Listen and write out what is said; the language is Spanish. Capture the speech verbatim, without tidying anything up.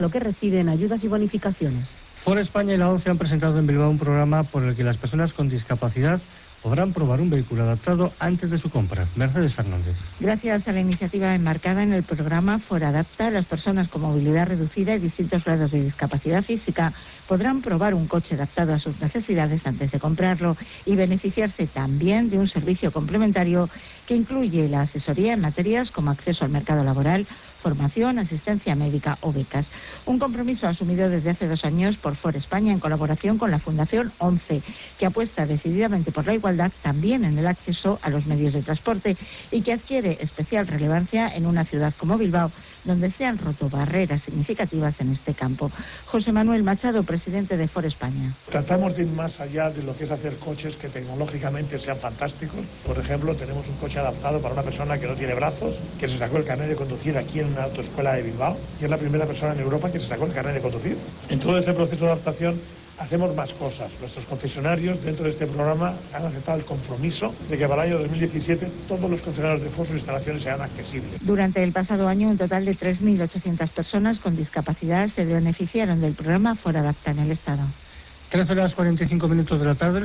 lo que reciben ayudas y bonificaciones. Ford España y la ONCE han presentado en Bilbao un programa por el que las personas con discapacidad podrán probar un vehículo adaptado antes de su compra. Mercedes Fernández. Gracias a la iniciativa enmarcada en el programa Ford Adapta, las personas con movilidad reducida y distintos grados de discapacidad física podrán probar un coche adaptado a sus necesidades antes de comprarlo y beneficiarse también de un servicio complementario que incluye la asesoría en materias como acceso al mercado laboral, formación, asistencia médica o becas. Un compromiso asumido desde hace dos años por Ford España en colaboración con la Fundación ONCE, que apuesta decididamente por la igualdad también en el acceso a los medios de transporte y que adquiere especial relevancia en una ciudad como Bilbao, donde se han roto barreras significativas en este campo. José Manuel Machado, presidente de Ford España. Tratamos de ir más allá de lo que es hacer coches que tecnológicamente sean fantásticos. Por ejemplo, tenemos un coche adaptado para una persona que no tiene brazos, que se sacó el carnet de conducir aquí en una autoescuela de Bilbao, y es la primera persona en Europa que se sacó el carnet de conducir. En todo ese proceso de adaptación hacemos más cosas. Nuestros concesionarios dentro de este programa han aceptado el compromiso de que para el año dos mil diecisiete todos los concesionarios de Ford sus instalaciones sean accesibles. Durante el pasado año, un total de tres mil ochocientas personas con discapacidad se beneficiaron del programa Ford Adapta en el Estado. trece horas cuarenta y cinco minutos de la tarde.